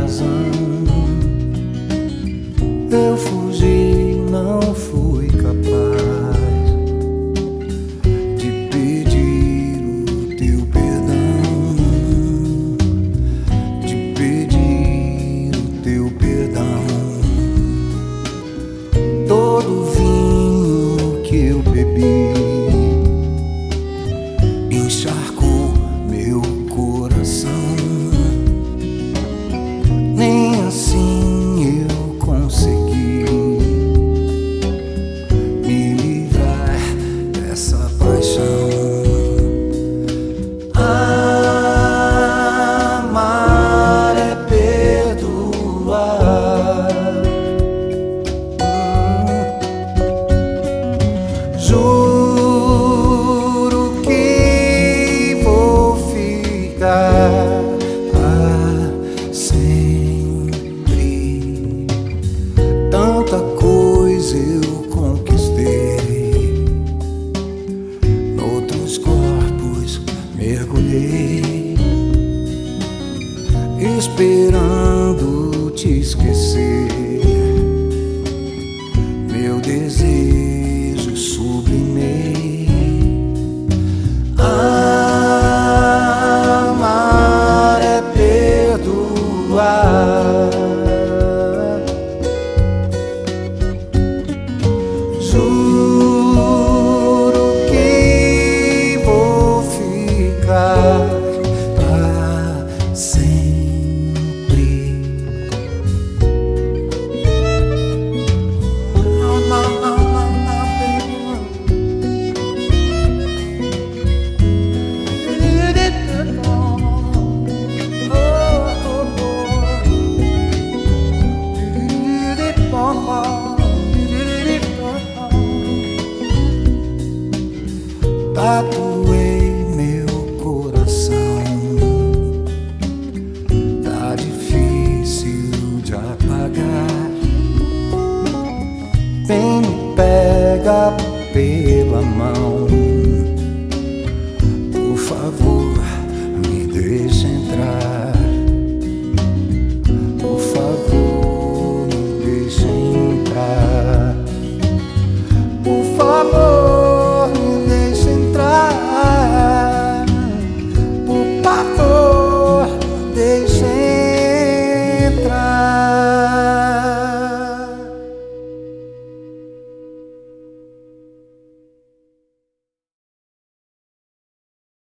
razão. Eu fugi, não fui capaz de pedir o teu perdão, de pedir o teu perdão. Todo vinho que eu bebi encharcou meu coração. Nem assim eu consegui me livrar dessa paixão. Amar é perdoar. Juro que vou ficar sempre. Tanta coisa eu conquistei, noutros corpos mergulhei, esperando te esquecer. Meu desejo sublimei. Amar é perdoar.